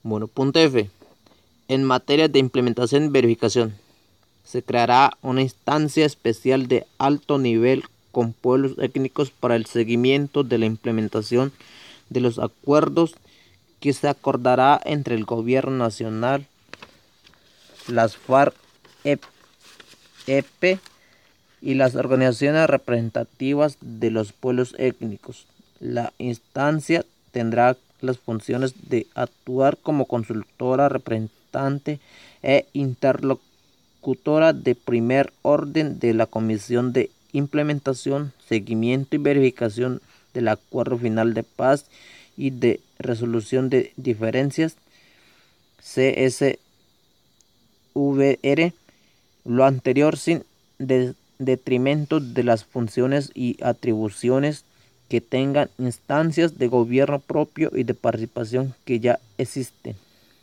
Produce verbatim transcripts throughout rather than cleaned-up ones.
Bueno, punto F. En materia de implementación y verificación, se creará una instancia especial de alto nivel con pueblos étnicos para el seguimiento de la implementación de los acuerdos que se acordará entre el Gobierno Nacional, las FARC-E P y las organizaciones representativas de los pueblos étnicos. La instancia tendrá las funciones de actuar como consultora, representante e interlocutora de primer orden de la Comisión de Implementación, Seguimiento y Verificación del Acuerdo Final de Paz y de Resolución de Diferencias, C S V R, lo anterior sin de detrimento de las funciones y atribuciones que tengan instancias de gobierno propio y de participación que ya existen.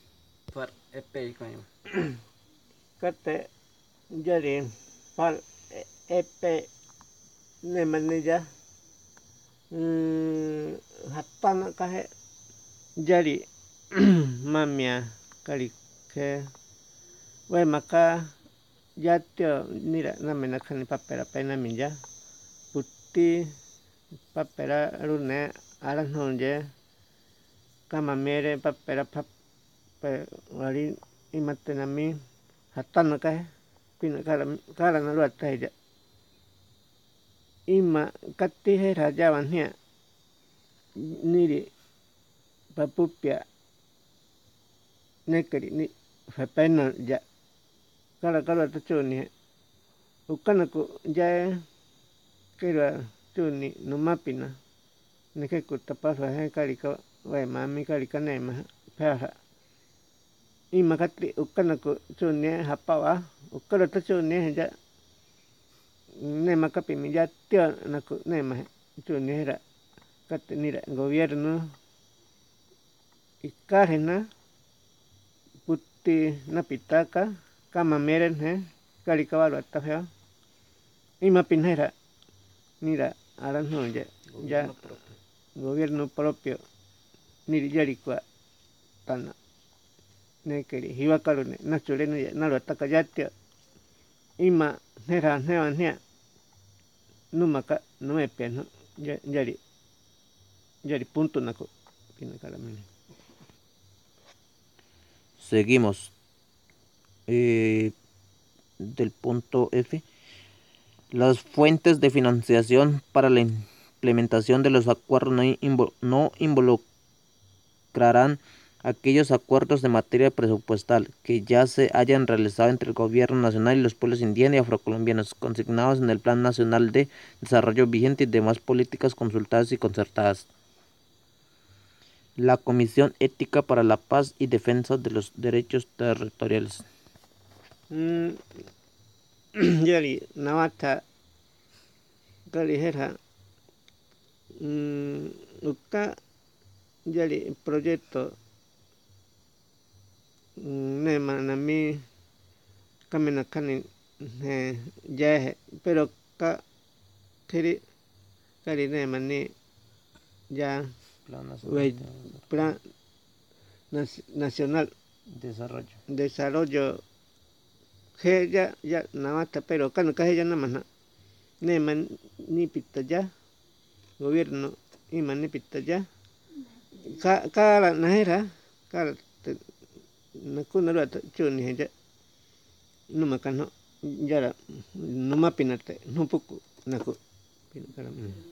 Kate jari far epe ne manija hatana kahe jari mamia kali ke we maka jatio nira namena kani papera pena minja putti papera rune aran honje kama mere papera pape wali imatenami hatana kahe pina kara kara na luat taija ima kati he raja wanhia niri papupia nekeri ni fapena ja kara kara tachuni ukanaku jae kira tuni numapina nekeku tapasa he karika we mami karika nema pera ima kati ukanaku tuni hapawa ukara tachuni ja nema kapi mi ya tio naku nema tuni hera kati nira gobierno ikarena puti napitaka kama meren he karika walwa tafea ima pinhera nira aran honje ya gobierno propio niri yarikwa tana nekeri hiwakarune nachurenu ya nalwa takayatio ima nera newan hea numaka nuepia no yari yari punto naku pinakaramene. Seguimos. Eh, del punto F. Las fuentes de financiación para la implementación de los acuerdos no, invo no involucrarán aquellos acuerdos de materia presupuestal que ya se hayan realizado entre el Gobierno Nacional y los pueblos indígenas y afrocolombianos, consignados en el Plan Nacional de Desarrollo vigente y demás políticas consultadas y concertadas. La Comisión Ética para la Paz y Defensa de los Derechos Territoriales. Mm, yari nawata kalihera mm, uka yari proyecto mm, nema nami kamena kani ne yahe pero ka kiri kari nema ni ya Plan we Nacional plan nacional de Desarrollo. desarrollo he ya ya nawata pero kanu kahe ya namana nema ni pita ya gobierno ima ni pita ya ka kara nahera kara nakuna ruata chuni heja numa kano yara numa pinate nupuku naku pinakaram